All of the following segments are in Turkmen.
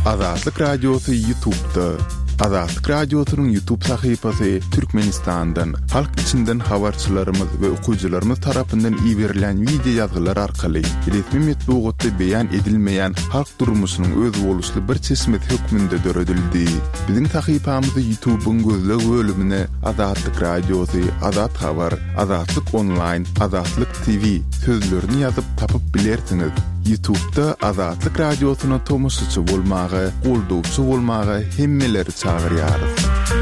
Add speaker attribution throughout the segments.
Speaker 1: Azatlık Radyosu YouTube'da. Azatlık Radyosu'nun YouTube sayfası Türkmenistan'dan, halk içinden habarçılarımız ve okuyucularımız tarafından iyi verilen video yazılar arkalı resmi metbuatda beyan edilmeyen halk durmuşunun öz oluşlu bir çeşmet hükmünde döredildi. Bizim sayfamızı YouTube'un gözlü bölümüne Azatlık Radyosu, Azat Haber, Azatlık Online, Azatlık TV sözlerini yazıp tapıp bilersiniz. YouTube'da Azatlık Radyosu'na tomusçu bolmağı, golduçu bolmağı hemmeleri çağırýarys.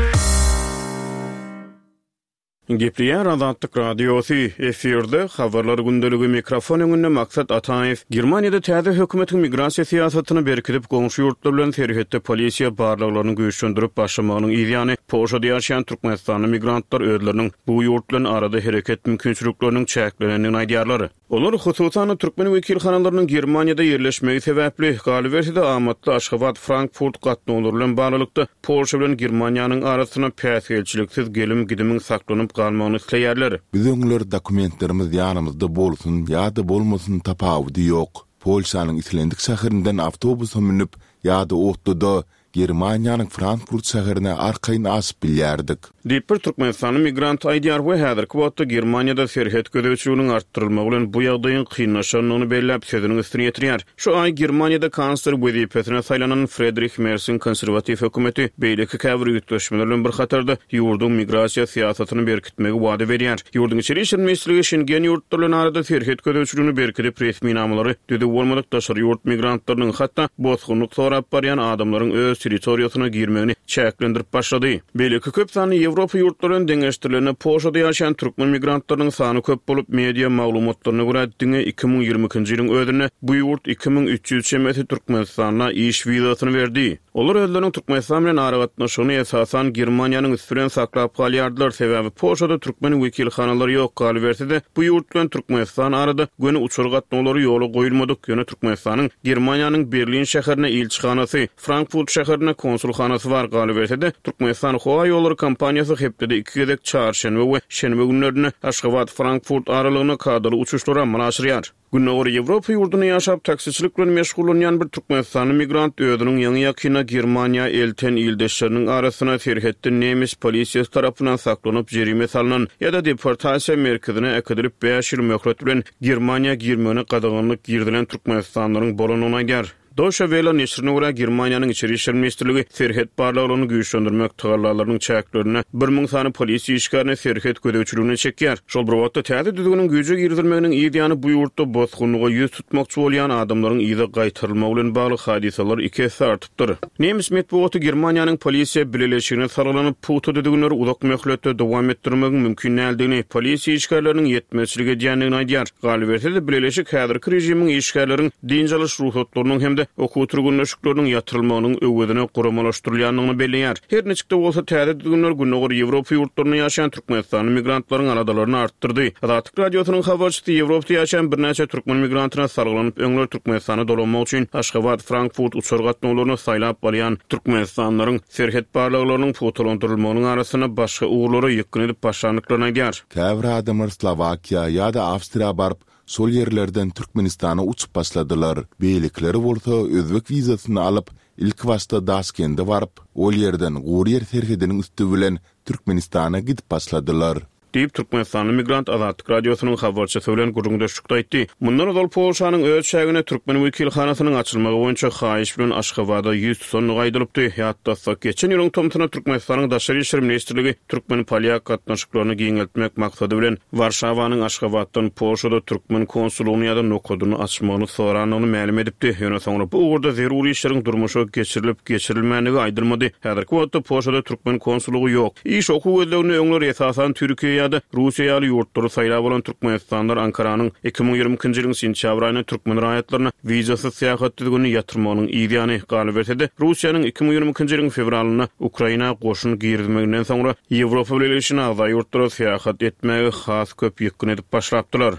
Speaker 2: Gepliýär Azatlyk Radiosu efirde habarlar gündəligi mikrofon öňünde Maksat Ataýew Germaniýada täze hökümetiň migrasiýa siýasatyny berkidip goňşy ýurtlar bilen serhetde polisiýa barlyklaryny güýçlendirip başlamagynyň ýylyny Polşada ýaşaýan Türkmenistanly migrantlar özleriniň bu ýurt bilen arada hereket mümkinçilikleriniň çäklenenini aýdýarlar. Olar hususan Türkmen wekilhanalarynyň Germaniýada ýerleşmegi sebäpli Galwerside amatly Aşgabat, Frankfurt gatnawlary bilen baglanykda Polşa bilen Germaniýanyň arasyna päsgelçiliksiz gelim gidimiň saklanyp galmagyny isleýärler.
Speaker 1: Biz öňler dokumentlerimiz ýanymyzda bolsun ýa-da bolmasyn tapawdy ýok. Polşanyň Islendik şäherinden awtobusa minip ýa-da otda Germaniýanyň Frankfurt şäherine arkaýyn asyp bilýärdik.
Speaker 2: Diýip Türkmenistanyň migrant aýdýar we häzirki wagtda Germaniýada serhet gödäwçiliginiň artdyrylmagy bilen bu ýagdaýyň kynlaşanyny belläp sözüniň üstüne ýetirýär. Şu aý Germaniýada kansler wezipetine saýlanan Friedrich Merz'in konserwativ hökümeti beýleki käbir ýetleşmeler bilen bir hatarda ýurdun migrasiýa siýasatyny berkitmegi wada berýär. Ýurdun içeri işler meselesi Schengen ýurtlarynyň arada serhet gödäwçiligini berkitip resmi namlary düzü bolmadyk daşary ýurt migrantlarynyň hatda bozgunlyk sorap barýan adamlaryň öz territoriýasyna girmegini çäklendirip başlady. Beýleki köp sanly Ýewropa ýurtlarynyň deňeşdirilene Polşada ýaşaýan türkmen migrantlarynyň sany köp bolup media maglumatlaryna görä diňe 2020-nji ýylyň özünde bu ýurt 2300 şemeti Türkmenistana iş wizasyny berdi. Olar özleriniň Türkmenistan bilen aragatnaşygyny esasan Germaniýanyň üstünden saklap galýardylar sebäbi Polşada türkmen wekilhanalary ýok Galwerside bu ýurt bilen Türkmenistan arada göni uçur gatnawlary ýoly goýulmadyk. Ýöne Türkmenistanyň Germaniýanyň Berlin şäherine elçihanasy, Frankfurt şäherine konsulhanasy bar Galwerside Türkmenistan howa ýolary kampaniýasy hepde 2 gezek çarşenbe we şenbe günlerine Aşgabat Frankfurt aralygyna kadar uçuşlara manaşyrýar. Günnäwri Ýewropa ýurduna ýaşap taksiçilik bilen meşgullanýan bir Türkmenistanly migrant özüniň ýaňy ýakyna Germaniýa elten ýyldaşlarynyň arasyna serhetde nemis polisiýasy tarapyndan saklanyp jerime salynan ýa-da deportasiýa merkezine ekidilip 5 ýyl möhlet bilen Germaniýa girmegine gadaganlyk girdilen Türkmenistanlaryň bolanyny aýdýar. Deutsche Welle neşrine görä Germaniýanyň içeri işler ministrligi serhet barlyklaryny güýçlendirmek tagarlalarynyň çäklerine 1000 sany polisiýa işgärine serhet gödäwçiligine çekýär. Şol bir wagtda täze düzgüniň güýje girdirmeginiň ýylyny bu ýurtda bozgunlyga ýüz tutmakçy bolýan adamlaryň ýyda gaýtarylmagy bilen bagly hadisalar iki hesse artypdyr. Nemis metbuaty Germaniýanyň polisiýa birleşigine saralanyp putu düzgünleri uzak möhletde dowam etdirmegiň mümkin näldigi polisiýa işgärleriniň ýetmezçiligi diýendigini aýdýar. Galwerside birleşik häzirki rejimiň işgärleriň dinjalaş ruhsatlarynyň hemde okuturgunlaşyklarynyň ýatyrylmagynyň öwedine guramalaşdyrylýanlygyny belläýär. Her neçikde bolsa täze düzgünler günnäwri Ýewropa ýurtlaryna ýaşaýan türkmenistanly migrantlaryň aradalaryny artdyrdy. Azatlyk Radiosynyň habarçysy Ýewropada ýaşaýan bir näçe türkmen migrantyna sarylanyp öňler Türkmenistana dolanmak üçin Aşgabat, Frankfurt uçur gatnawlaryny saýlap barýan türkmenistanlaryň serhet barlyklarynyň fotolandyrylmagynyň arasyna başga uğurlary ýekün edip başlandyklaryny aýdýar.
Speaker 1: Käbir adamlar Slovakiýa ýa-da Awstriýa baryp sol yerlerden Türkmenistana uçup başladylar. Beýlikleri bolsa özbek wizasyny alyp ilk wagtda Daşkende baryp, ol yerden Guryer serhediniň üstü bilen Türkmenistana gidip başladylar. Diýip Türkmenistanly migrant Azatlyk Radiosynyň habarçysy bilen gurulmuşlukda aýtdy. Mundan ol Polşanyň öz şäherine türkmen wekilhanasynyň açylmagy boýunça haýyş bilen Aşgabatda 100 sonly gaýdylypdy. Ýa-da geçen ýylyň tomtuny Türkmenistanyň daşary işler ministrligi türkmen polyak gatnaşyklaryny giňeltmek maksady bilen Warşawanyň Aşgabatdan Polşada türkmen konsullugyny ýa-da nokoduny açmagyny soranyny ma'lum edipdi. Ýöne soňra bu ugurda zeruri işleriň durmuşa geçirilip geçirilmänigi aýdylmady. Häzirki wagtda Polşada türkmen konsullugy ýok. İş okuw gözlegini öňler esasan Türkiýe ýa-da Russiýaly ýurtlara saýlap bolan Türkmenistanlar Ankaranyň 2020-nji ýylyň sentýabr aýyna türkmen raýatlaryna wizasyz seýahat düzgüni ýatyrmagynyň ýylyny Galwerside Russiýanyň 2020-nji ýylyň fevralyna Ukraina goşun girdimeginden soňra Ýewropa birleşigine aza ýurtlara seýahat etmegi has köp ýekün edip başlapdylar.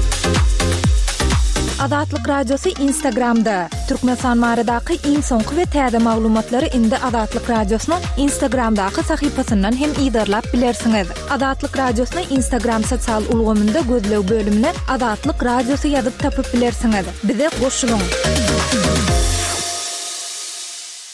Speaker 3: Azatlyk Radiosu Instagramda. Türkmenistan maradaky iň soňky we täze maglumatlary indi Azatlyk Radiosynyň Instagramdaky sahypasyndan hem ýydarlap bilersiňiz. Azatlyk Radiosynyň Instagram sosial ulgamynda gözlew bölümine Azatlyk Radiosu ýazyp tapyp bilersiňiz. Bize goşulyň.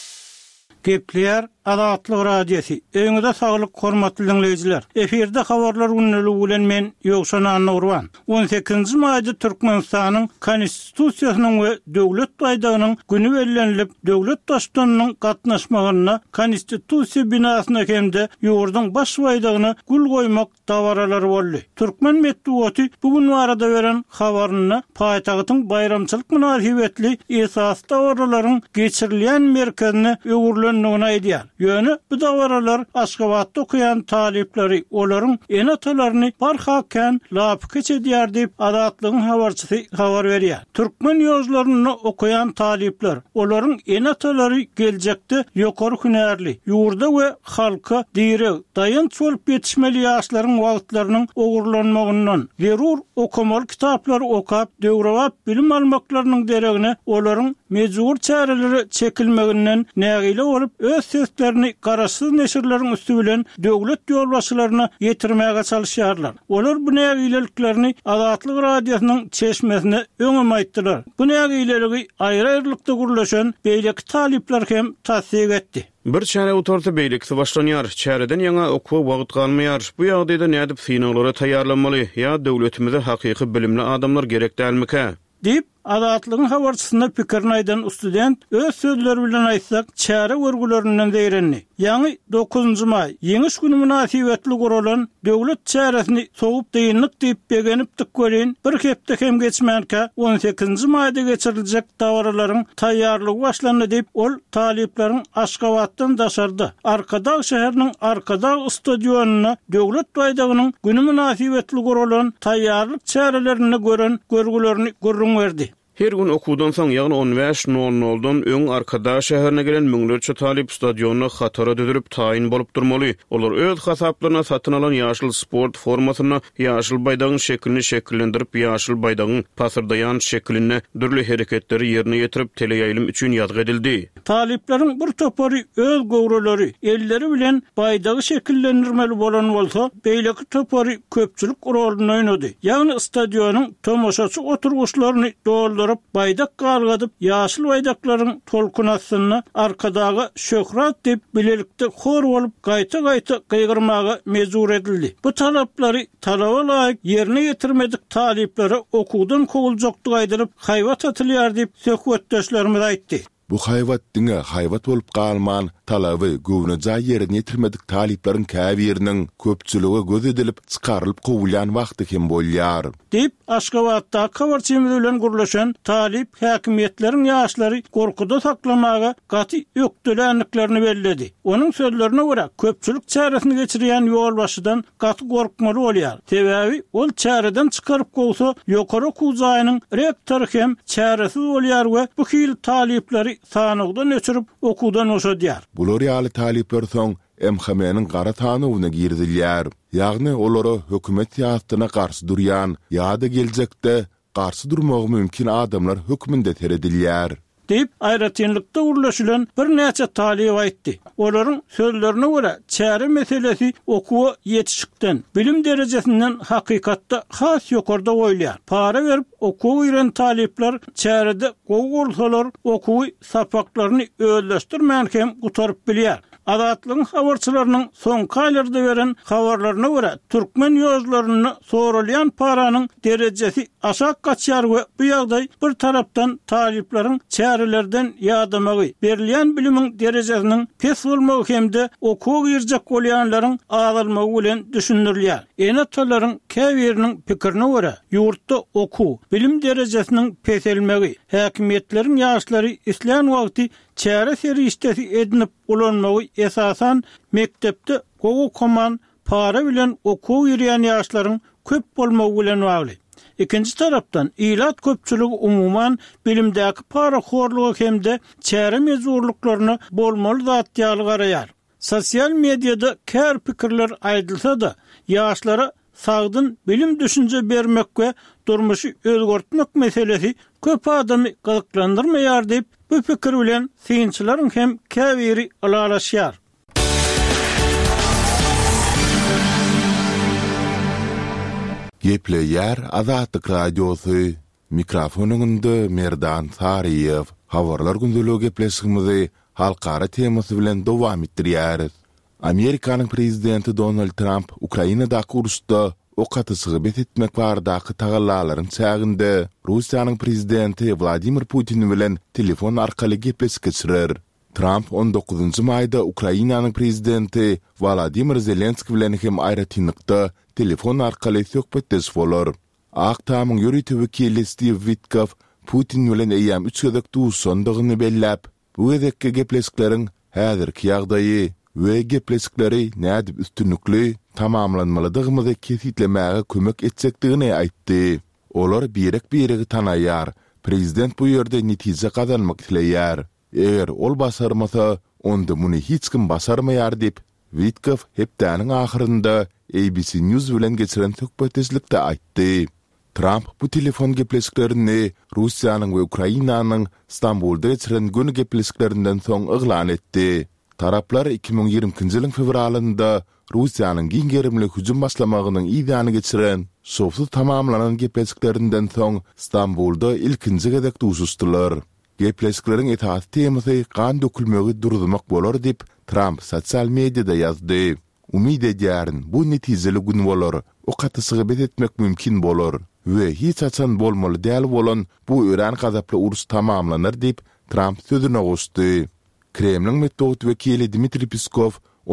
Speaker 4: Gepler Azatlyk radiosu. Öňüňizde saglyk hormatly dinleýijiler. Eferde habarlar günnäli bilen men Ýogşan Anurwan. 18-nji maýda Türkmenistanyň konstitusiýasynyň we döwlet baýdagynyň güni bellenilip, döwlet daşdanynyň gatnaşmagyna konstitusiýa binasyna hemde ýurduň baş baýdagyny gul goýmak dawaralary boldy. Türkmen medeniýeti bugun arada beren habaryny paýtagtyň bayramçylyk münasibetli esas dawaralaryň geçirilýän merkezine öwürlendigini aýdýar. Ýöne bu dawaralar Aşgabatda okuyan talipleri olaryň enatalaryny barhaken lap keçedýär diýip Azatlygyň habarçysy habar berýär. Türkmen ýozlaryny okuyan talipler olaryň enatalary geljekde ýokary hünärli, ýurda we halka diýerek daýanç bolup ýetişmeli ýaşlaryň wagtlarynyň ogurlanmagyndan zerur okumaly kitaplar okap, döwrewap bilim almaklarynyň deregine olaryň mejbur çäreleri çekilmeginden nägile bolup öz seslerini garaşsyz neşirleriň üstü bilen döwlet ýolbaşçylaryna ýetirmäge çalışýarlar. Olar bu nägileliklerini Azatlyk radiosynyň çeşmesine öňe aýtdylar. Bu nägileligi aýry-aýrylykda gurlaşan beýleki talipler hem tasdik etdi.
Speaker 2: Bir çäre otorta beýliksi başlanýar, çäreden ýaňa okuw wagt galmaýar. Bu ýagdaýda nädip finallara taýýarlanmaly ýa döwletimize hakyky bilimli adamlar gerek dälmike?
Speaker 4: Dip Azatlygyň habarçysyna pikirini aýdan student öz sözleri bilen aýtsak, çäre görgülerinden zeýrenli. Ýani 9-njy maý ýeňiş güni münasibetli guralan döwlet çäresini soňup diýinlik diýip begenip dikwerin bir hepde hem geçmänkä 18-nji maýda geçiriljek dawaralaryň taýýarlygy başlandy diýip ol talipleriň Aşgabatdan daşardy. Arkadaş şäheriniň Arkadaş stadionuny döwlet baýdagynyň güni münasibetli guralan taýýarlyk çärelerini gören görgülerini görüň berdi.
Speaker 2: Her gün okuwdan soň ýagny 15:00-dan öň Arkadaş şäherine gelen müňlerçe talip stadionuna hatara dödürüp taýin bolup durmaly. Olar öz hasaplaryna satyn alan ýaşyl sport formasyna ýaşyl baýdagyň şeklini şekillendirip ýaşyl baýdagyň pasyrdaýan şekline dürli hereketleri ýerine ýetirip teleýaýlym üçin ýazgy edildi.
Speaker 4: Talipleriň bir topary öz gowrulary elleri bilen baýdagy şekillendirmeli bolan bolsa, beýleki topary köpçülik roluny oýnady. Ýagny stadionyň tomoşaçy oturguşlaryny doldurup baydak gargadyp ýaşyl baydaklaryň tolkunasyny arkadagy şöhrat diýip bilelikde hor bolup gaýta-gaýta gygyrmaga mejbur edildi. Bu talaplary talaba laýyk ýerine ýetirmedik taliplere okuwdan kowuljakdyk aýdyryp haýwat atylýar diýip söhbetdeşlerimiz aýtdy.
Speaker 1: Bu haýwat diňe haýwat bolup galman talaby gownaja ýerine ýetirmedik talipleriň käbiriniň köpçüligi göz edilip çykarylyp gowulýan wagty hem bolýar.
Speaker 4: Dip Aşgabatda habarçymyz bilen gurlaşan talip häkimetleriň ýaşlary gorkuda saklamaga gaty ökdülenliklerini belledi. Onuň sözlerine görä köpçülik çäresini geçirýän ýolbaşçydan gaty gorkmaly bolýar. Sebebi ol çäreden çykaryp gowsa ýokary okuwjaýynyň rektory hem çäresiz bolýar we bu hil talipleri sanygdan öçürüp okuwdan oşadýar.
Speaker 1: Bular ýaly talipler soň MHM'nin gara tanywyna girdilýär. Ýagny olary hökümet ýatyna garşy durýan ýa-da geljekde garşy durmagy mümkin adamlar hökmünde teredilýär.
Speaker 4: Deyip aýratynlykda urlaşylan bir näçe talip aýtdy. Olaryň sözlerine görä çäre meselesi okuwa ýetişikden, bilim derecesinden hakykatda has ýokarda goýulýar. Para berip okuw ýeren talipler çärede gowulsalar okuwy sapaklaryny öýleşdirmän hem gutaryp bilýär. Azatlygyň habarçylarynyň soňky aýlarda beren habarlaryna görä türkmen ýozlaryny sorulýan paranyň derejesi aşak gaçýar we bu ýagdaý bir tarapdan talipleriň çärelerden ýardamagy, berilýän bilimiň derejesiniň pes bolmagy hemde okuw girjek bolýanlaryň azalmagy bilen düşündirilýär. Enatalaryň käbiriniň pikirine görä ýurtda okuw, bilim derejesiniň peselmegi, häkimetleriň ýaşlary islan wagty çäre serişdesi edinip ulanmagy esasan mektepde gowy koman para bilen okuw ýerýän ýaşlaryň köp bolmagy bilen bagly. Ikinci tarapdan ilat köpçüligi umuman bilimdäki para horlugy hemde çäre mezurluklaryny bolmaly zat ýaly garaýar. Sosial mediada kär pikirler aýdylsa-da ýaşlara sagdyn bilim düşünje bermek we durmuşy özgörtmek meselesi köp adamy gyzyklandyrmaýar diýip bu pikir bilen synçylaryň hem käbiri alalaşýar.
Speaker 1: Gepleýär Azatlyk radiosu. Mikrofonunda Merdan Sariýew. Habarlar gündüligi gepleşigimizi halkara temasy bilen dowam etdirýär. Amerikanyň prezidenti Donald Trump Ukrainadaky uruşda o katysygy betitmek bardaky tagallalaryň çäginde Russiýanyň prezidenti Vladimir Putin bilen telefon arkaly gepleşik geçirer. Trump 19 mayda Ukrainanyň prezidenti Volodymyr Zelenski bilen hem aýratynlykda telefon arkaly söhbetdeş bolar. Aktamyň ýöretigi wekili Steve Witkoff Putin bilen eýam 3 gözek duşandygyny belläp, bu gezekki gepleşikleriň häzirki ýagdaýy we gepleşikleri nädip üstünlikli tamamlanmalydygymy kesitlemäge kömek etjekdigini aýtdy. Olar birek-biregi tanaýar. Prezident bu ýerde netije gazanmak dileýär. Eger ol basarmasa, onda muny hiç kim basarmaýar diýip Witkoff hepdäniň ahyrynda ABC News bilen geçiren söhbetdeşlikde aýtdy. Trump bu telefon gepleşiklerini Russiýanyň we Ukrainanyň Stambulda geçiren gün gepleşiklerinden soň yglan etdi. Taraplar 2020-nji ýylyň fevralynda Russiýanyň giňgerimli hüjüm başlamagynyň ýygyny geçiren şowsuz tamamlanan gepleşiklerinden soň Stambulda ilkinji gezek duşuşdylar. Gepleşikleriň etat temasy kan dökülmegi durdurmak bolar diýip Trump sosial mediada ýazdy. Umid edýärin bu netijeli gün bolar, o katysygy betitmek mümkin bolar we hiç açan bolmaly däl bolan bu ören gazaply urus tamamlanar diýip Trump sözüne goşdy. Kremlin metod vekili Dmitri Peskov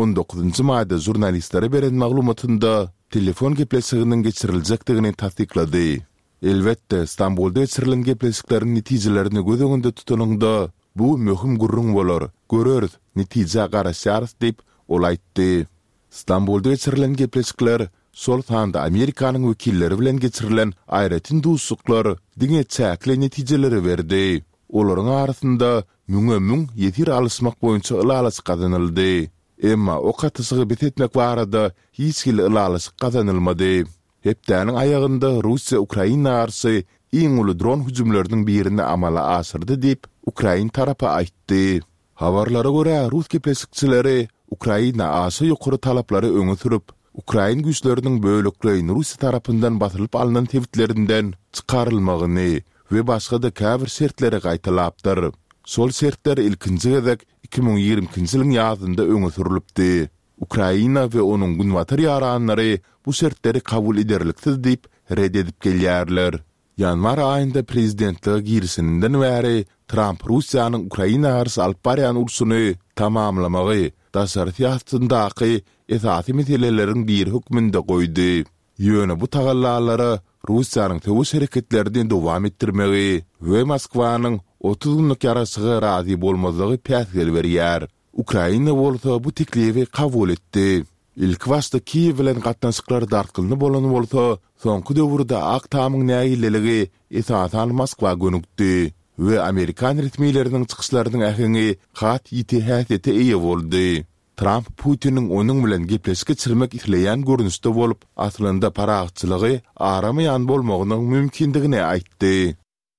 Speaker 1: 19 mayda jurnalistlere beren maglumatynda telefon gepleşiginiň geçiriljekdigini tasdiklady. Elbetde Stambulda geçirilen gepleşikleriň netijelerini göz öňünde tutanyňda bu möhüm gurrun bolar. Göreriz, netije garaşarys diýip ol aýtdy. Stambulda geçirilen gepleşikler sol tanda Amerikanyň wekilleri bilen geçirilen aýratyn duşuklar diňe çäkli netijeleri berdi. Olaryň arasynda müň ýetir alysmak boýunça ılalasy kazanyldy. Emma o katysygy betitmek barada hiç kili ılalasy kazanylmady. Hepdäniň aýagynda Russiýa Ukraina arsy iň uly dron hüjümleriniň birini amala asyrdy diýip Ukraina tarapy aýtdy. Habarlara görä Rus gepleşikçileri Ukraina asy ýokary talaplary öňe sürüp, Ukraina güýçleriniň böleklerini Russiýa tarapyndan basylyp alynan tebitlerinden çykarylmagyny we başga da käbir şertlere gaýtalapdyr. Sol şertler ilkinji gezek 2020-nji ýylyň ýazynda öňe sürilipdi. Ukraina we onuň günwatar ýaranlary bu şertleri kabul ederliksiz diýip reddedip gelýärler. Ýanwar aýynda prezidentliğe girişinden bäri Trump Russiýanyň Ukraina arsy alyp barýan urşuny tamamlamagy daşartýatyndaky esasy meseleleriň bir hukmynda goýdy. Ýöne bu tagallalary Russiýanyň töwüş hereketlerini dowam etdirmegi we Moskwanyň 30 günlük ýaraşygy razy bolmazygy päsgel berýär. Ukraina bolsa bu teklifi kabul etdi. İlk başda Kiýew bilen gatnaşyklar darkylyny bolan bolsa, soňky döwürde Aktamyň nägilleligi esasan Moskwa gönükdi we Amerikan resmiýetleriniň çykyşlarynyň ähini hat ýetihäsete eýe boldy. Trump Putiniň onuň bilen gepleşik geçirmek isleýän görnüşde bolup, aslynda paragçylygy aramaýan bolmagynyň mümkindigini aýtdy.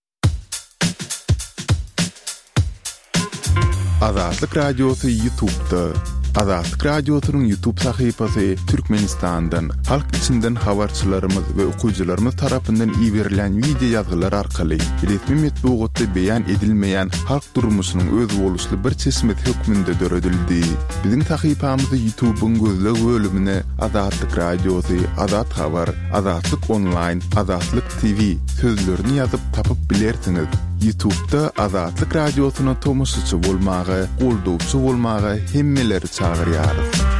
Speaker 1: Azatlyk Radiosu YouTube'da. Azatlyk Radiosu'nun YouTube sahypasy Türkmenistan'dan, halk içinden habarçylarymyz we okuwçylarymyz tarapyndan iýerilen video ýazgylar arkaly resmi metbuatda beýan edilmeýän halk durmuşynyň öz boluşly bir çeşmet hökmünde döredildi. Biziň sahypamyzy YouTube'un gözleg bölümine Azatlyk Radiosu, Azat Habar, Azatlyk Online, Azatlyk TV sözlerini ýazyp tapyp bilersiňiz. YouTube'da Azatlyk Radiosu'na tomoşçy bolmagy, goldowçy bolmagy hemmeleri çagyrýar.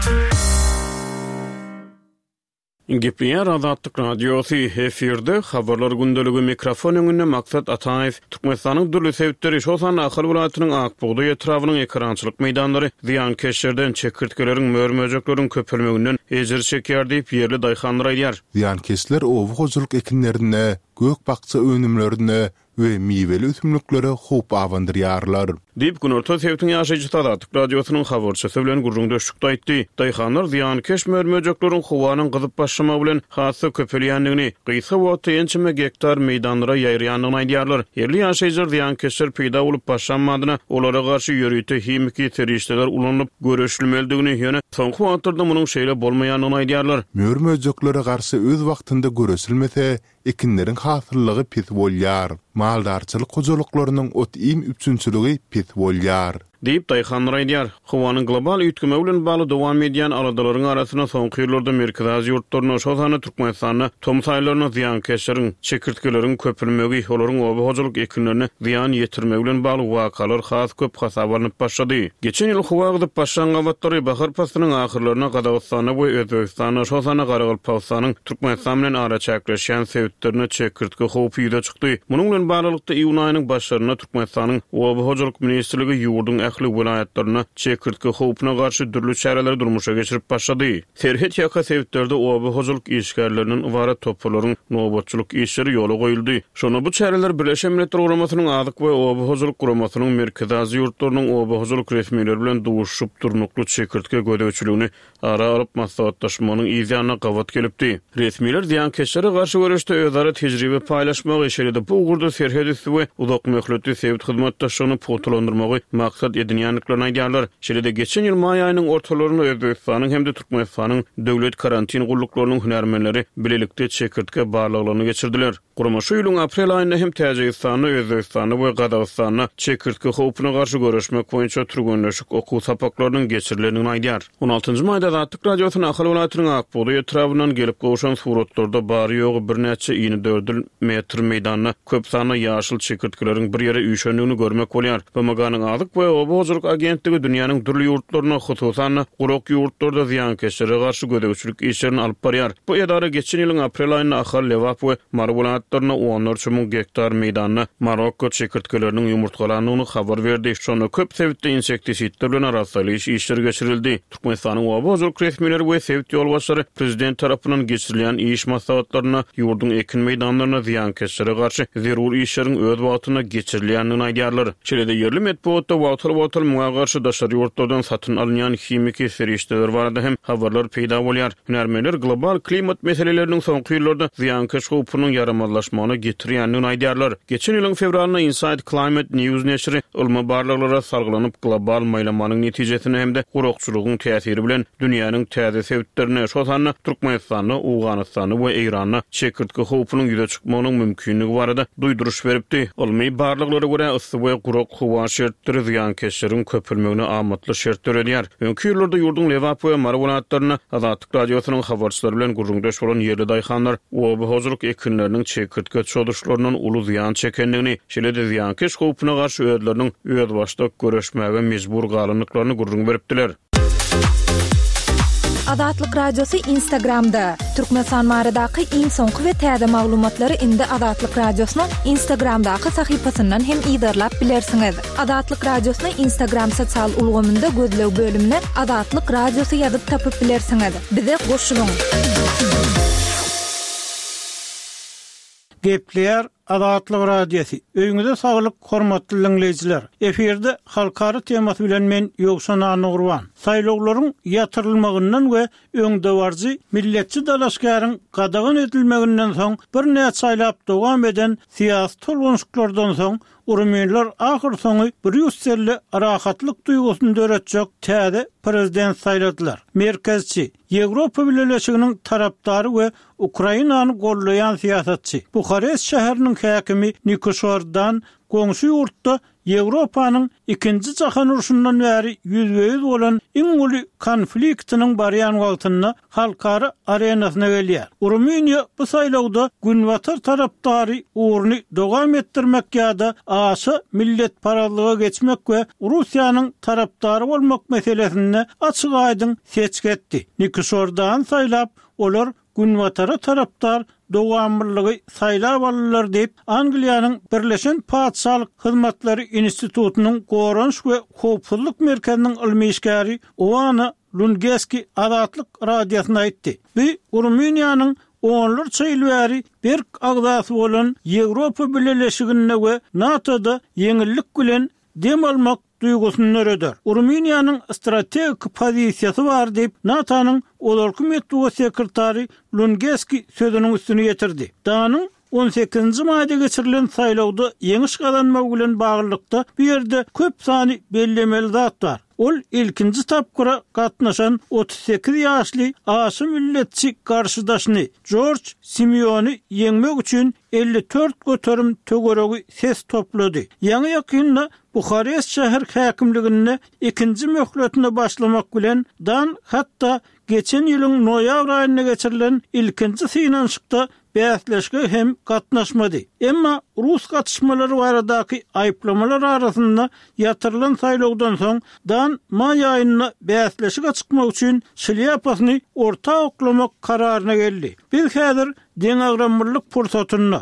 Speaker 2: Gepleýär Azatlyk Radiosu efirde habarlar gündeligi mikrofon öňünde Maksat Ataýew Türkmenistanyň dürli sebäpleri şosan Ahal welaýatynyň Akbogda ýetrawynyň ekrançylyk meýdanlary ziýankeşlerden çekirtgeleriň mörmöjekleriň köpelmeginden ejir çekýär diýip ýerli daýhanlar aýdýar.
Speaker 1: Ziýankeşler owu hojuluk ekinlerine, gök bakça önümlerine we miweli ösümliklere hop awandyrýarlar. Diýip günorta sebäptiň ýaşaýjy Azatlyk Radiosynyň habarçysy bilen gurrundaşykda aýtdy. Daýhanlar ziýankeş mörmöjekleriň howanyň gyzyp başlama bilen hasy köpelýändigini, gysga wagtda ençime gektar meýdanlara ýaýrýandygyny aýdýarlar. Ýerli ýaşaýjylar ziýankeşler peýda bolup başlanmadyna, olara garşy ýörüýte hemiki terişler ulanyp göreşilmeligini ýöne soňky wagtlarda munyň şeýle bolmaýanyny aýdýarlar. Mörmöjeklere garşy öz wagtynda göreşilmese, ekinleriň hasyllygy pis bolýar. Maldarçylyk hojalyklarynyň otym üçünçüligi pis bolýar.
Speaker 2: deyip Dayhan Raydiyar. Howanyň global üýtgeme bilen baly dowam edýän aladalaryň arasyna soňky ýyllarda Merkezi ýurtlaryna şozany Türkmenistanyna tomsaýlaryna ziýan keçiriň, çekirtkelerin köpürmegi, olaryň oba-hojalyk ekinlerini ziýan ýetirmek bilen baly wakalar has köp hasablanyp başlady. Geçen ýyl Howagda başlan gawatlary bahar pasynyň ahyrlaryna Gazagystana we Özbegistana şozany Garagalpawsanyň Türkmenistan bilen ara çäkleşýän sebäplerini çekirtke howpy ýüze çykdy. Munyň bilen baralykda iýun aýynyň başlaryna Türkmenistanyň oba-hojalyk ministrligi ýurdun ähli vilayatlaryna çekirtke howpyna garşy dürli çäreler durmuşa geçirip başlady. Serhet ýaka sebäplerde oba-hojalyk işgärleriniň wara topalaryň nobatçylyk işleri ýola goýuldy. Şonu bu çäreler Birleşen Milletler Guramasynyň adyk we oba-hojalyk guramasynyň merkezi ýurtlarynyň oba-hojalyk resmiýetleri bilen duşup durnukly çekirtke gödäwçiligini ara alyp maslahatlaşmanyň ýyzyna gawat gelipdi. Resmiýetler diýen keçlere garşy görüşde özara tejribe paýlaşmak işlerinde bu ugurda serhet üstü we uzak möhletli sebit hyzmatdaşlygyny putulandyrmagy maksat edinýänliklaryny aýdýarlar. Şeýle geçen ýyl maý aýynyň ortalaryna Özbegistanyň hem de Türkmenistanyň döwlet karantin gulluklarının hünärmenleri bilelikde çekirtke barlyklaryny geçirdiler. Gurama şu ýylyň aprel aýynda hem Täjikistanyň, Özbegistanyň we Gazagystanyň çekirtke howpyna garşy görüşmek boýunça türgünleşik okuw sapaklarynyň geçirilenini aýdýar. 16-njy maýda Zatlyk radiosynyň Ahal welatynyň Akboly etrafyndan gelip gowşan suratlarda bary ýogy bir näçe ýyny 4 metr meýdanyna köp sany ýaşyl çekirtkeleriň bir ýere üýşendigini görmek bolýar. BMG-nyň adyk we oba-hojalyk agentligi dünýäniň durly ýurtlaryna, hususan gurak ýurtlarda ziýan keçirige garşy gödäwçilik işlerini alyp barýar. Bu edara geçen ýylyň aprel aýynda Ahal Lewap we Marwulatlaryna 14.000 hektar meýdanyna Marokko çekirtkeleriniň ýumurtgalanyny habar berdi. Şonu köp sebäpde insektisitler bilen araslyş işler geçirildi. Türkmenistanyň oba-hojalyk resmiýetleri we sebit ýolbaşçylary prezident tarapyndan geçirilen iş maslahatlaryna ýurdun ekin meýdanlaryna ziýan keçirige garşy zerur işleriň öz wagtyna geçirilýänini aýdýarlar. Şeýle-de ýerli medeniýetde wagtal muňa garşy daşary ýurtlardan satyn alynýan himiki serişdeler barada hem habarlar peýda bolýar. Hünärmenler global klimat meseleleriniň soňky ýyllarda ziýankeş howpynyň yaramazlaşmagyna getirýänini aýdýarlar. Geçen ýylyň fevralyna Inside Climate News neşri ylmy barlyklara sargylanyp global maýlamanyň netijesini hem de gurakçylygyň täsiri bilen dünýäniň täze sebäplerini şozany Türkmenistany, Owganystany we Irany çekirtke howpynyň ýüze çykmagynyň mümkinligi barada duýduruş beripdi. Ylmy barlyklara görä ysy we gurak howa şertleri ziýan keçiriň köpürmegine amatly şertler edýär. Öňki ýyllarda ýurdun Lewap we Marwulatlaryna Azatlyk radiosynyň habarçylary bilen gurrundaş bolan ýerli daýhanlar oba-hojalyk ekinleriniň çekirtke çoduşlarynyň uly ziýan çekendigini, şeýle-de ziýankeş howpyna garşy özleriniň öz başda görüşmäge mejbur galanlyklaryny gurrun beripdiler.
Speaker 3: Azatlyk radiosu Instagramda. Türkmenistan baradaky iň soňky we täze maglumatlary indi Azatlyk radiosynyň Instagramdaky sahypasyndan hem ýydarlap bilersiňiz. Azatlyk radiosyny Instagram sosial ulgamynda gözlew bölümine Azatlyk radiosu ýazyp tapyp bilersiňiz. Bize goşulyň.
Speaker 4: Gepler Azatlyk radiosu. Öýüňizde saglyk, hormatly dinleýijiler. Eferde halkary temasy bilen men Ýogşan Anurwan. Saýlawlaryň ýatyrylmagyndan we öňde barjy milletçi dalaşgaryň gadagyn edilmeginden soň bir näçe saýlap dowam eden siýasy tolgunçlardan soň urumýanlar ahyr soňy Brüsselli rahatlyk duýgusyny döretjek täze prezident saýladylar. Merkezçi Ýewropa Birleşiginiň tarapdary we Ukrainany gollaýan siýasatçy Bukarest şäheriniň häkimi Nikosordan goňşy ýurtda Ýewropanyň ikinji jahan uruşundan bäri ýüzbeýiz bolan iň uly konfliktiniň barýan wagtyna halkary arenasyna gelýär. Urumýa bu saýlawda günwatar tarapdary uğurny dowam etdirmek ýa-da aşy millet paralyga geçmek we Russiýanyň tarapdary bolmak meselesini açyk aýdyn seçgetdi. Nikosordan saýlap olar günwatara tarapdar dowamlygy saýlap alýarlar diýip Angliýanyň Birleşen Padşahlyk Hyzmatlary Institutunyň Goranş we Howpsuzlyk merkeziniň ilmi işgäri Owana Lungeski Azatlyk radiosyna aýtdy. Bu Urumýanyň onlarça ýyl bäri bir agdasy bolan Ýewropa Birleşigine we NATO-da ýeňillik bilen dem almak duýgusyny örer. Urumýanyň strategik pozisiýasy bar diýip NATO-nyň olarky metduwa sekretary Lungeski sözüniň üstüne getirdi. Danyň 18-nji maýda geçirilen saýlawda ýeňiş kazanmak bilen baglykda bu ýerde köp sany bellemeli zat bar. Ol ilkinji tapkıra gatnaşan 38 ýaşly aşy milletçi garşydaşyny George Simeoni ýeňmek üçin 54 göterim tögeregi ses toplady. Ýa-ni ýakynda Buharest şäher häkimligine ikinji möhletine başlamak bilen dan hatda geçen ýylyň noýabr aýyna geçirilen ilkinji synanşykda bäsleşge hem gatnaşmady. Emma Rus gatışmalary baradaky aýplamalar arasynda ýatyrylan saýlawdan soň dan may aýyna bäsleşige çykmak üçin şlyapasy orta oklamak kararyna geldi. Biz häzir deňagramlyk pursatyny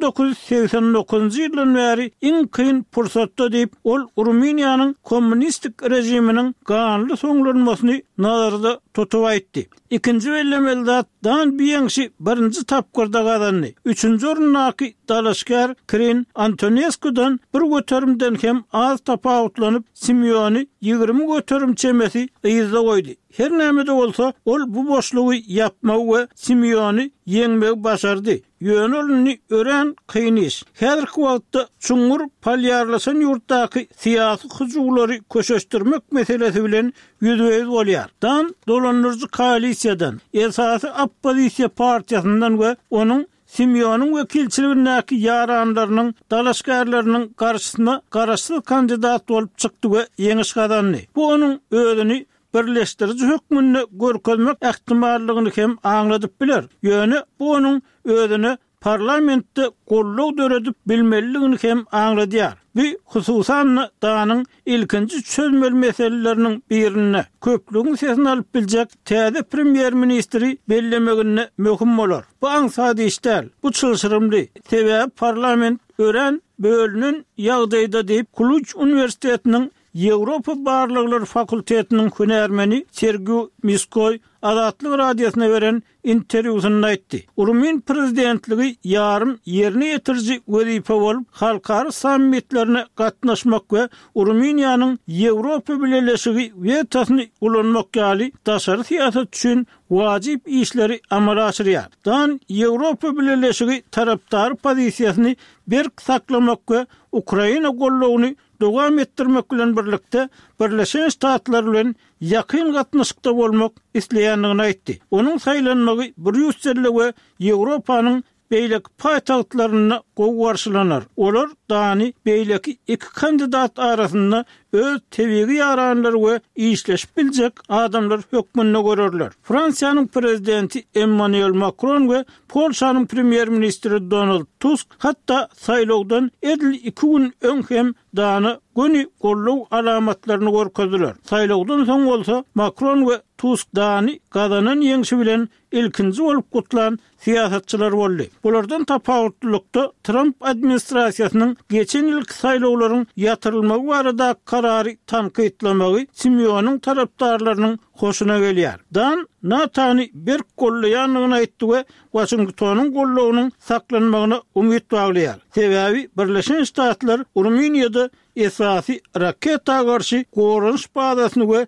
Speaker 4: 1989-njy ýyldan bäri iň kyn pursatda diýip ol Ruminiýanyň kommunistik rejiminiň ganly soňlanmasyny nazarda tutup aýtdy. İkinji bellemeli zat dan biýeňşi birinji tapgyrda gazandy. Üçüncü orundaky dalaşgar Krin Antonescu'dan bir göterimden hem az tapawutlanyp Simeoni 20 göterim çemesi ýyzda goýdy. Her näme de bolsa ol bu boşlugy ýapmak we Simeoni ýeňmek başardy. Ýönelini ören kyn iş. Häzirki wagtda çuňur palyarlasan ýurtdaky syýasy hyjulary köşeşdirmek meselesi bilen ýüzüýüz bolýar. Dan dolanyrjy koalisiýadan, esasy oppozisiýa partiýasyndan we onuň Simeoniň wekilçiligindäki ýaranlarynyň dalaşgarlarynyň garşysyna garaşsyz kandidat bolup çykdy we ýeňiş kazandy. Bu onuň özüni birleşdirici hökmünde görkezmek ähtimallygyny hem aňladyp biler. Ýöne bu onuň özüni parlamentde gollaw döredip bilmeliligini hem aňladýar. Bu hususan danyň ilkinji çözmeli meseleleriniň birine köplüğün sesini alyp biljek täze premier ministri bellemegine möhüm bolar. Bu aňsady işler, bu çylşyrymly. Sebäp parlament ören bölünün ýagdaýda diýip Kluj Universitetiniň Ýewropa Barlyklar Fakultetiniň hünärmeni Sergey Miskoy Azatlyk radiosyna beren interwýusynda aýtdy. Rumin prezidentligi ýarym ýerine ýetirji wezipe bolup halkary sammitlerine gatnaşmak we Ruminiýanyň Ýewropa birleşigi wetasyny ulanmak ýaly daşary syýasat üçin wajyp işleri amala aşyrýar. Dan Ýewropa birleşigi tarapdary pozisiýasyny berk saklamak we Ukraina gollawyny dowam etdirmek bilen birlikde Birleşen Ştatlar bilen ýakyn gatnaşykda bolmak isleýändigini aýtdy. Onuň saýlanmagy Brüssel we Ýewropanyň beýleki paýtagtlaryna gowy garşylanar. Olar dany beýleki iki kandidat arasynda öz tebigi ýaranlary we işleşip biljek adamlar hökmünde görerler. Fransiýanyň prezidenti Emmanuel Macron we Polşanyň premier ministri Donald Tusk hatda saýlawdan edil 2 gün öň hem dany göni gollaw alamatlaryny görkezdiler. Saýlawdan soň bolsa Macron we Tusk dany gazanan ýeňşi bilen ilkinji bolup gutlan siýasatçylar boldy. Bulardan tapawutlykda Trump administrasiýasynyň geçen ýylky saýlawlaryň ýatyrylmagy barada karary tanqidlamagy Simeoniň tarapdarlarynyň hoşuna gelýär. Dan Natany bir gollaýanyny aýtdy we Washingtonyň gollawynyň saklanmagyna umyt baglaýar. Sebäbi Birleşen Ştatlar Ruminiýada esasy raketa garşy gorunç bazasyny we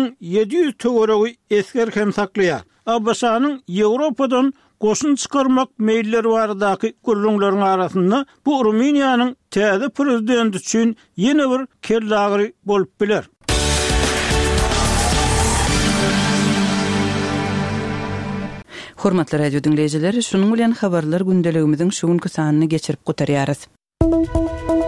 Speaker 4: 1700 töweregi esker hem saklaýar. Abaşanyň Ýewropadan goşun çykarmak meýilleri baradaky gurrunlaryň arasynda bu Ruminiýanyň täze prezidenti üçin ýene bir kellagry bolup biler.
Speaker 5: Hormatly radio dinleýijileri, şunuň bilen habarlar gündeligimiziň şu günkü sanyny geçirip gutarýarys.